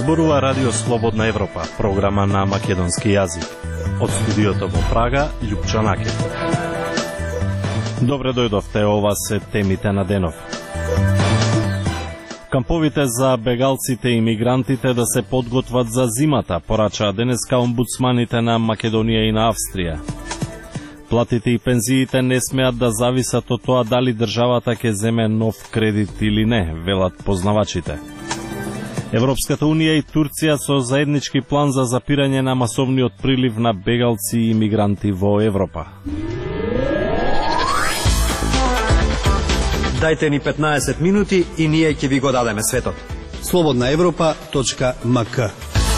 зборува Радио Слободна Европа, програма на македонски јазик. Од студиото во Прага, Љупчо Накев. Добре дојдовте, ова се темите на денов. Камповите за бегалците и мигрантите да се подготват за зимата, порачаа денеска омбудсманите на Македонија и на Австрија. Платите и пензиите не смеат да зависат од тоа дали државата ќе земе нов кредит или не, велат познавачите. Европската Унија и Турција со заеднички план за запирање на масовниот прилив на бегалци и мигранти во Европа. Дајте ни 15 минути и ние ќе ви го дадеме светот. slobodnaevropa.mk.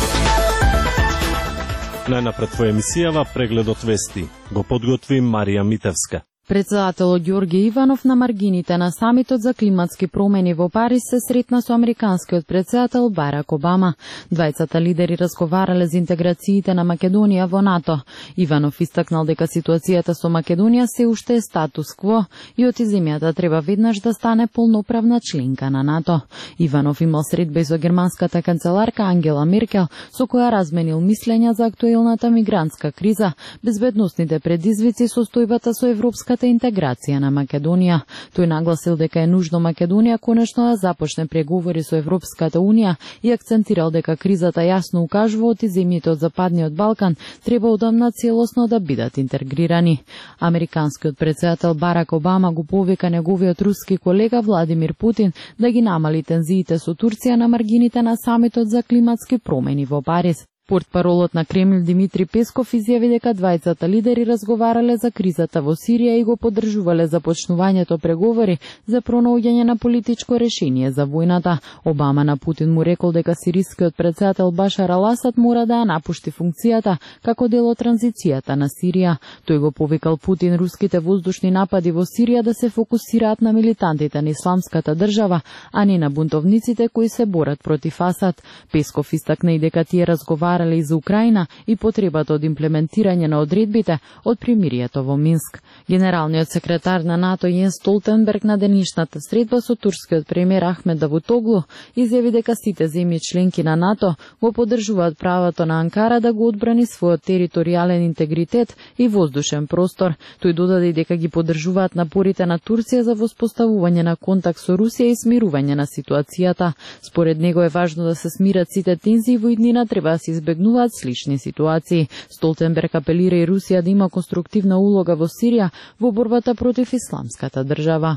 Најнапред во емисијава прегледот вести. Го подготви Марија Митевска. Председателот Ѓорѓе Иванов на маргините на самитот за климатски промени во Париз се сретна со американскиот председател Барак Обама. Двајцата лидери разговарале за интеграциите на Македонија во НАТО. Иванов истакнал дека ситуацијата со Македонија се уште е статус кво и од земјата треба веднаш да стане полноправна членка на НАТО. Иванов имал средба и со германската канцеларка Ангела Меркел, со која разменил мислења за актуелната мигрантска криза, безбедносните предизвици, состојбата со европската интеграција на Македонија. Тој нагласил дека е нужно Македонија конечно да започне преговори со Европската Унија и акцентирал дека кризата јасно укажува од земјите од Западниот Балкан треба одамна целосно да бидат интегрирани. Американскиот председател Барак Обама го повика неговиот руски колега Владимир Путин да ги намали тензиите со Турција на маргините на самитот за климатски промени во Париз. Портпаролот на Кремљ Димитри Песков изјави дека двајцата лидери разговарале за кризата во Сирија и го поддржувале започнувањето преговори за пронаоѓање на политичко решение за војната. Обама на Путин му рекол дека сирискиот председател Башар ал-Асад мора да ја напушти функцијата како дел од транзицијата на Сирија. Тој го повикал Путин руските воздушни напади во Сирија да се фокусираат на милитантите на исламската држава, а не на бунтовниците кои се борат против Асад. Песков истакна и дека тие разговарале и за Украина и потребата од имплементирање на одредбите од примирието во Минск. Генералниот секретар на НАТО Јенс Столтенберг на денешната средба со турскиот премиер Ахмед Давутоглу изјави дека сите земји членки на НАТО го поддржуваат правото на Анкара да го одбрани својот територијален интегритет и воздушен простор. Тој додаде дека ги поддржуваат напорите на Турција за воспоставување на контакт со Русија и смирување на ситуацијата. Според него е важно да се смират сите тензии во иднина, треба да се избегнуваат слични ситуации. Столтенберг апелира и Русија да има конструктивна улога во Сирија во борбата против исламската држава.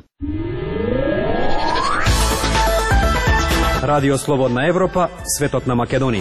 Радио Слободна Европа, светот на Македонија.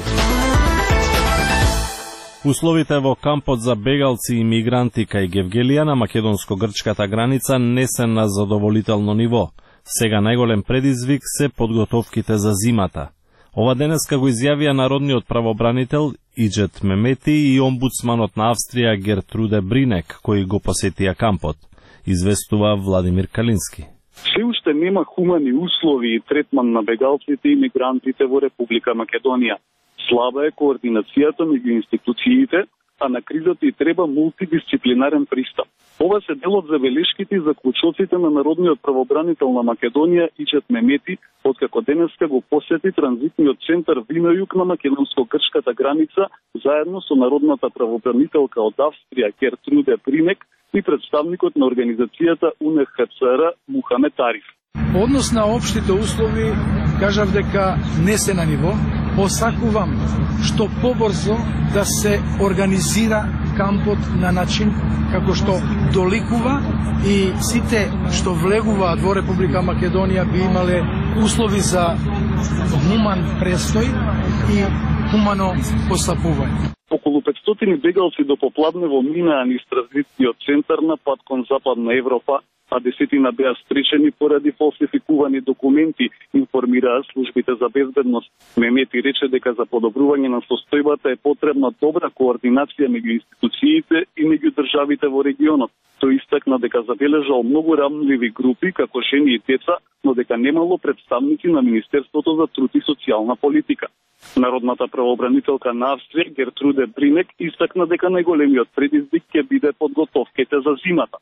Условите во кампот за бегалци и мигранти кај Гевгелија на македонско-грчката граница не се на задоволително ниво. Сега најголем предизвик се подготовките за зимата. Ова денеска го изјавија народниот правобранител Иџет Мемети и омбудсманот на Австрија Гертруде Бринек, кои го посетија кампот. Известува Владимир Калински. Се уште нема хумани услови и третман на бегалците и мигрантите во Република Македонија. Слаба е координацијата меѓу институциите, а на кризата и треба мултидисциплинарен пристап. Ова се дел од забелешките и заклучоците на народниот правобранител на Македонија Иџет Мемети, откако денеска го посети транзитниот центар Вино-југ на македонско-грчката граница, заедно со народната правобранителка од Австрија Гертруде Бринек и представникот на организацијата УНХЦР Мухамед Ариф. По однос на општите услови, кажав дека не се на ниво. Посакувам што побрзо да се организира кампот на начин како што доликува и сите што влегуваат во Република Македонија би имале услови за хуман престој и хумано постапување. Околу 500 бегалци до попладнево минаа низ транзитниот центар на пат кон Западна Европа, а десетина беа спречени поради фалсификувани документи, информираа службите за безбедност. Мемети рече дека за подобрување на состојбата е потребна добра координација меѓу институциите и меѓу државите во регионот. Тој истакна дека забележал многу рамливи групи, како жени и деца, но дека немало представници на Министерството за труд и социјална политика. Народната правобранителка на Австрија Гертруде Бринек истакна дека најголемиот предизвик ќе биде подготовките за зимата.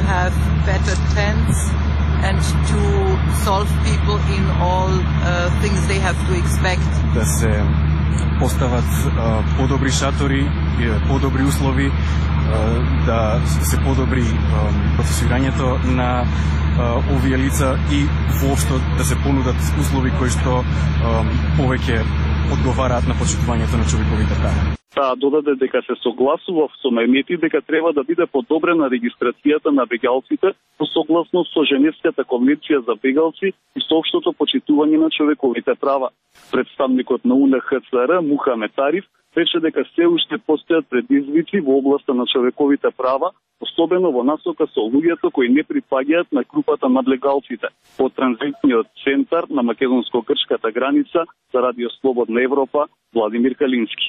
And to solve people in all things they have to expect. Да се постават подобри шатори, подобри услови, да се подобри процесирањето на овие лица и воопшто да се понудат услови кои што повеќе одговараат на почитувањето на човековите права. Таа додаде дека се согласува со најмети дека треба да биде подобрена регистрацијата на бегалците по согласно со Женевската конвенција за бегалци и со општото почитување на човековите права. Представникот на УНХЦР Мухамед Ариф рече дека се уште постојат предизвици во областа на човековите права, особено во насока со луѓето кои не припаѓаат на групата на легалците. По транзитниот центар на македонско-грчката граница за Радио Слободна Европа, Владимир Калински.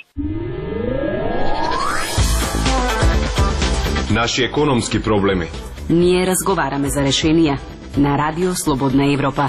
Наши економски проблеми. Ние разговараме за решенија на Радио Слободна Европа.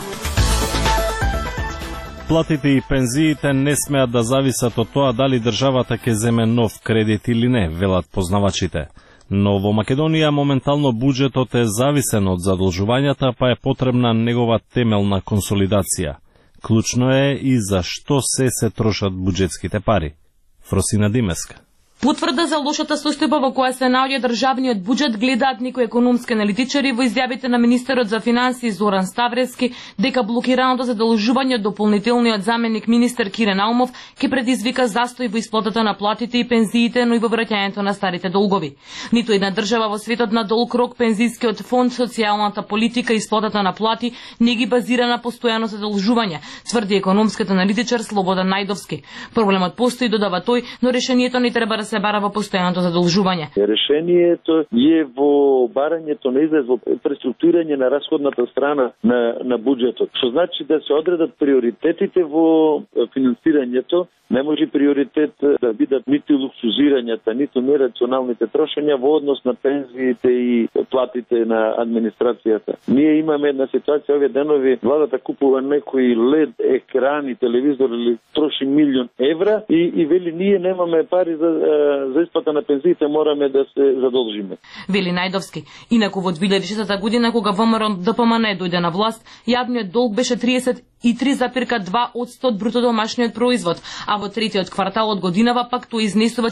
Платите и пензиите не смеат да зависат од тоа дали државата ќе земе нов кредит или не, велат познавачите. Но во Македонија моментално буџетот е зависен од задолжувањата, па е потребна негова темелна консолидација. Клучно е и за што се трошат буџетските пари. Фросина Димеска. Потврда за лошата состојба во која се наоѓа државниот буџет гледаат некои економски аналитичари во изјавите на министерот за финансии Зоран Ставревски дека блокираното задолжување од дополнителниот заменик министер Кирен Аумов ќе предизвика застој во исплатата на платите и пензиите, но и во враќањето на старите долгови. Ниту една држава во светот на долг рок пензискиот фонд, социјалната политика и исплатата на плати не ги базира на постојано задолжување, тврди економскиот аналитичар Слободан Најдовски. Проблемот постои, додава тој, но решението не треба да се бара во постојаното задолжување. Решението е во барањето на излез во преструктурирање на расходната страна на буџетот. Што значи да се одредат приоритетите во финансирањето. Не може приоритет да бидат ниту луксузирањата, ниту нерационалните трошења во однос на пензиите и платите на администрацијата. Ние имаме една ситуација овие денови, владата купува некои LED екрани, телевизор или троши €1.000.000 и вели ние немаме пари за исплата на пензиите, мораме да се задолжиме. Вели Најдовски. Инаку во 2006 година кога ВМРО ДПМН дојде на власт, јавниот долг беше 33,2% од бруто домашниот производ, а во третиот квартал од годинава пак тој изнесува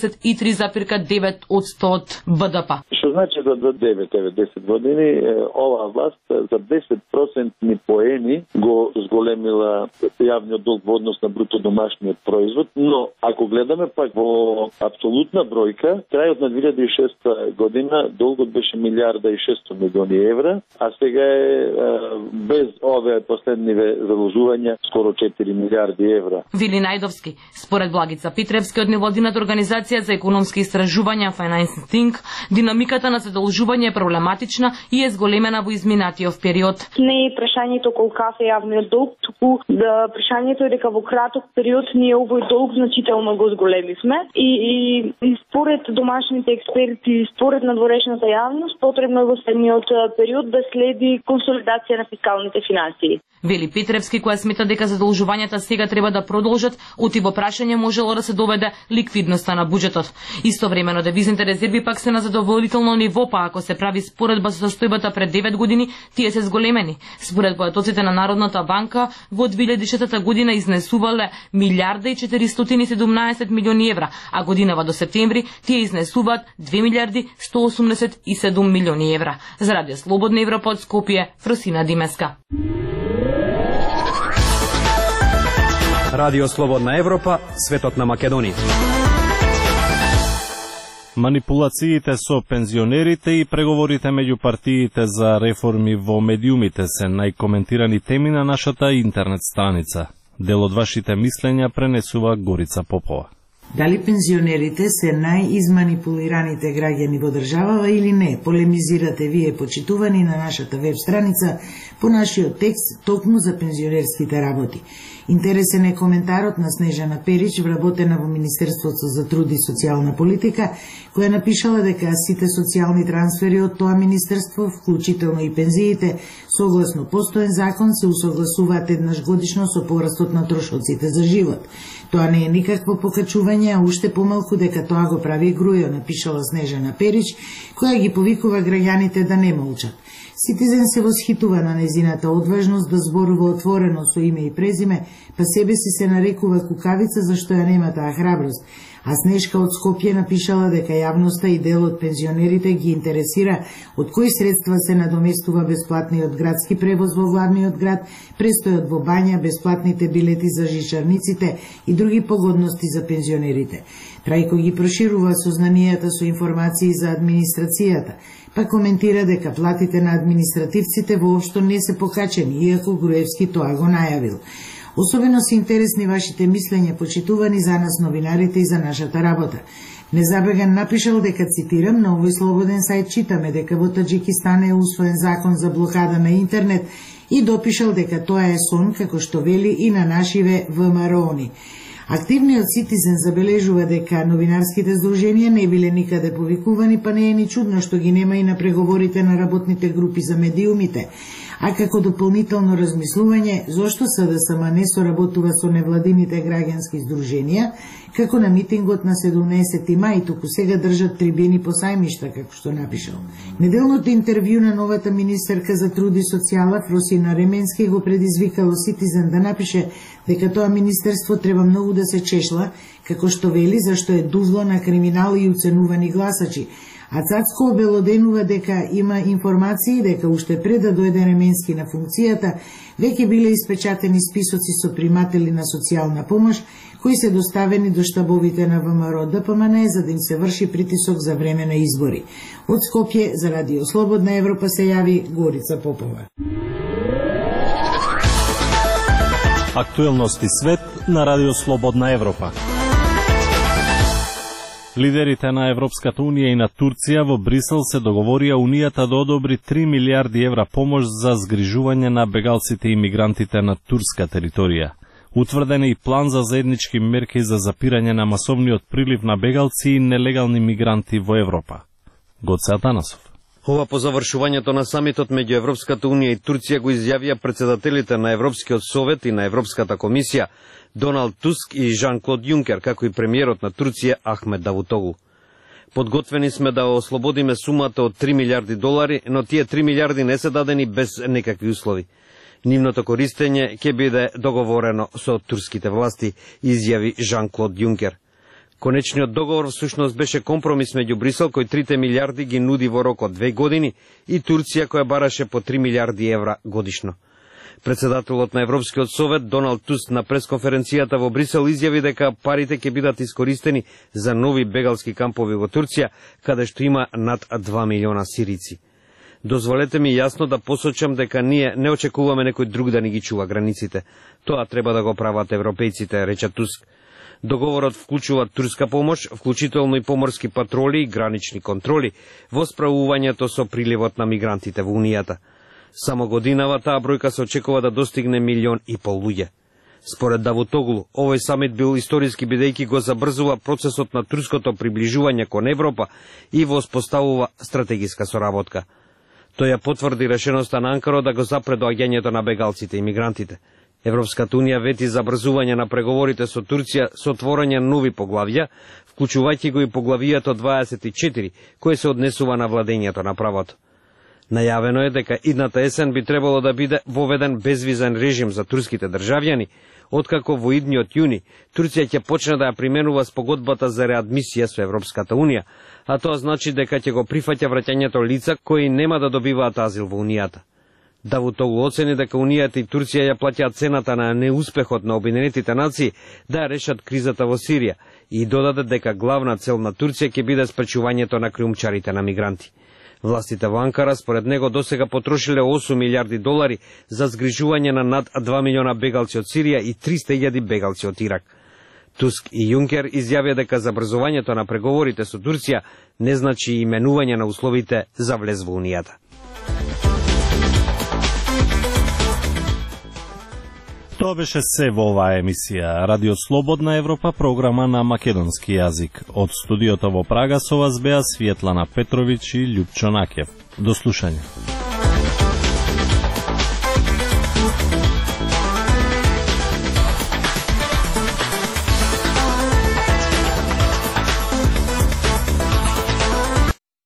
43,9% од БДП. Што значи за 9-10 години оваа власт за 10% поени го зголемила јавниот долг во однос на бруто домашниот производ, но ако гледаме пак во апсолутна бројка, крајот на 2006 година долгот беше €1.600.000.000, а сега е без овие последниве задолжувања скоро €4 милијарди. Вели Најдовски. Според Благица Петревски од невладината организација за економски истражувања Finance Think, динамиката на задолжување е проблематична и е зголемена во изминатиот период. Не е прашањето колкав е јавниот долг, туку да прашањето е дека во краток период ние овој долг значително го зголемивме и според домашните експерти, според надворешната јавност, потребно е во следниот период да следи консолидација на фискалните финансии. Вели Петревски, која смета дека задолжувањата сега треба да продолжат, оти во прашање можело да се доведе ликвидноста на буџетот. Истовремено девизните резерви пак се на задоволително ниво, па ако се прави споредба со состојбата пред 9 години, тие се зголемени. Според поетоците на Народната банка, во 2006 година изнесувале €1.417.000.000, а годинава до септември тие изнесуваат €2.187.000.000. За Радио Слободна Европа од Скопје, Фросина Димеска. Радио Слободна Европа, светот на Македонија. Манипулациите со пензионерите и преговорите меѓу партиите за реформи во медиумите се најкоментирани теми на нашата интернет страница. Дел од вашите мислења пренесува Горица Попова. Дали пензионерите се најизманипулираните граѓани во државава или не? Полемизирате вие, почитувани, на нашата веб страница по нашиот текст токму за пензионерските работи. Интересен е коментарот на Снежана Перич, вработена во Министерството за труд и социјална политика, која напишала дека сите социјални трансфери од тоа министерство, вклучително и пензиите, согласно постоен закон, се усогласуваат еднаш годишно со порастот на трошоците за живот. Тоа не е никакво покачување верување, а уште помалку дека тоа го прави Грујо, напишала Снежана Перич, која ги повикува граѓаните да не молчат. Citizen се восхитува на незината одважност да зборува отворено со име и презиме, па себе си се нарекува кукавица зашто ја нема таа храброст. А Снежка од Скопје напишала дека јавноста и дел од пензионерите ги интересира од кои средства се надоместува бесплатниот градски превоз во главниот град, престојот во бања, бесплатните билети за жичарниците и други погодности за пензионерите. Трајко ги проширува сознанијата со информации за администрацијата, па коментира дека платите на административците воопшто не се покачени, иако Груевски тоа го најавил. Особено се интересни вашите мислења, почитувани за нас новинарите и за нашата работа. Незабеган напишал дека, цитирам, на овој слободен сајт читаме дека во Таџикистан е усвоен закон за блокада на интернет и допишал дека тоа е сон, како што вели и на нашиве ВМРО-ни. Активниот Citizen забележува дека новинарските здруженија не биле никаде повикувани, па не е ни чудно што ги нема и на преговорите на работните групи за медиумите. А како дополнително размислување, зошто СДСМ не соработува со невладините граѓански здруженија, како на митингот на 17 мај, туку сега држат трибини по сајмишта, како што напишал. Неделното интервју на новата министерка за труд и социјала Фросина Ременски го предизвикало Citizen да напише дека тоа министерство треба многу да се чешла, како што вели, зашто е дувло на криминал и уценувани гласачи. А Цацко обелоденува дека има информации дека уште пред да дојде Ременски на функцијата, веќе биле испечатени списоци со приматели на социјална помош, кои се доставени до штабовите на ВМРО ДПМН за да им се врши притисок за време на избори. Од Скопје за Радио Слободна Европа се јави Горица Попова. Актуелности свет на Радио Слободна Европа. Лидерите на Европската Унија и на Турција во Брисел се договорија Унијата да одобри 3 милиарди евра помош за згрижување на бегалците и мигрантите на турска територија. Утврден е и план за заеднички мерки за запирање на масовниот прилив на бегалци и нелегални мигранти во Европа. Гоце Атанасов. Ова по завршувањето на самитот меѓу Европската Унија и Турција го изјавија председателите на Европскиот совет и на Европската комисија Доналд Туск и Жан-Клод Јункер, како и премиерот на Турција Ахмед Давутоглу. Подготвени сме да ослободиме сумата од 3 милиарди долари, но тие 3 милиарди не се дадени без некакви услови. Нивното користење ќе биде договорено со турските власти, изјави Жан-Клод Јункер. Конечниот договор всушност беше компромис меѓу Брисел, кој 3 милиарди ги нуди во рок од 2 години, и Турција, која бараше по 3 милиарди евра годишно. Председателот на Европскиот совет Доналд Туск на пресконференцијата во Брисел изјави дека парите ќе бидат искористени за нови бегалски кампови во Турција, каде што има над 2 милиона сирици. Дозволете ми јасно да посочам дека ние не очекуваме некој друг да ни ги чува границите. Тоа треба да го прават европејците, рече Туск. Договорот вклучува турска помош, вклучително и поморски патроли и гранични контроли во справувањето со приливот на мигрантите во Унијата. Само годинава таа бројка се очекува да достигне 1,5 милион луѓе. Според Давутоглу, овој самит бил историски бидејќи го забрзува процесот на турското приближување кон Европа и воспоставува стратегиска соработка. Тој ја потврди решеноста на Анкара да го запре доаѓањето на бегалците и мигрантите. Европската Унија вети забрзување на преговорите со Турција со отворање нови поглавја, вклучувајќи го и поглавијето 24, кој се однесува на владењето на правото. Најавено е дека идната есен би требало да биде воведен безвизен режим за турските државјани, откако во идниот јуни Турција ќе почне да ја применува спогодбата за реадмисија со Европската Унија, а тоа значи дека ќе го прифаќа враќањето лица кои нема да добиваат азил во Унијата. Давутоглу оцени дека Унијата и Турција ја плаќаат цената на неуспехот на Обединетите нации да ја решат кризата во Сирија и додаде дека главна цел на Турција ќе биде спречувањето на криумчарите на мигранти. Властите во Анкара според него досега потрошиле 8 милиарди долари за згрижување на над 2 милиона бегалци од Сирија и 300.000 бегалци од Ирак. Туск и Јункер изјавија дека забрзувањето на преговорите со Турција не значи именување на условите за влез во Унијата. Тоа беше се во оваа емисија. Радио Слободна Европа, програма на македонски јазик. Од студиото во Прага со вас беа Светлана Петровиќ и Љупчо Накев. До слушање.